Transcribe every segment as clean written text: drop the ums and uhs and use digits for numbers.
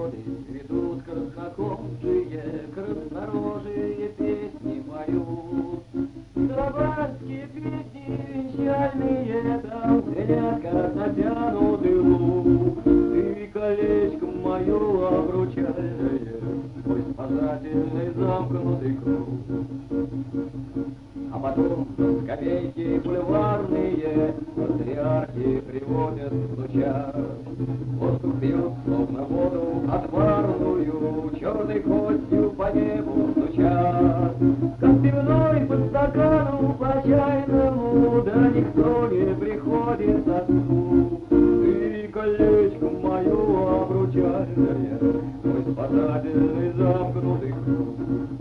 годы ведут краснокожие, краснорожие песни поют. Славянские песни венчальные, там звенят, как натянутый лук. Ты колечко мое обручальное, мой спасательный замкнутый круг. А потом скамейки бульварные патриархи приводят стуча. Воздух пьет, словно воду отварную, черной костью по небу стуча. Как пивной по стакану по чайному, да никто не приходит со сну. Ты колечко мое обручальное, мой спасательный замкнутый круг.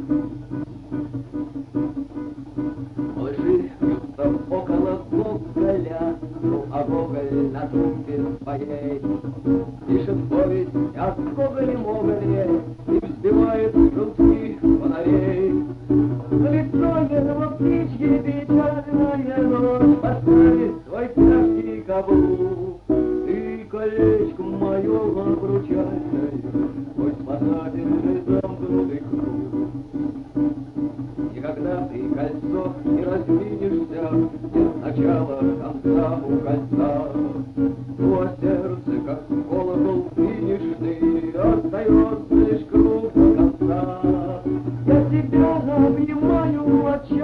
Малыши бьются около Гоголя, ну а Гоголь на тумбе своей пишет повесть о Гоголе-Моголе и взбивает желтки фонарей. Лицо его птички печальная ночь поставит свой тяжкий каблук. Ты колечко мое обручальное, мой спасательный замкнутый круг. Никогда ты кольцо не раздвинешься, нет начала конца у кольца. Твое сердце, как колокол финишный, остается лишь круг до конца. Я тебя обнимаю от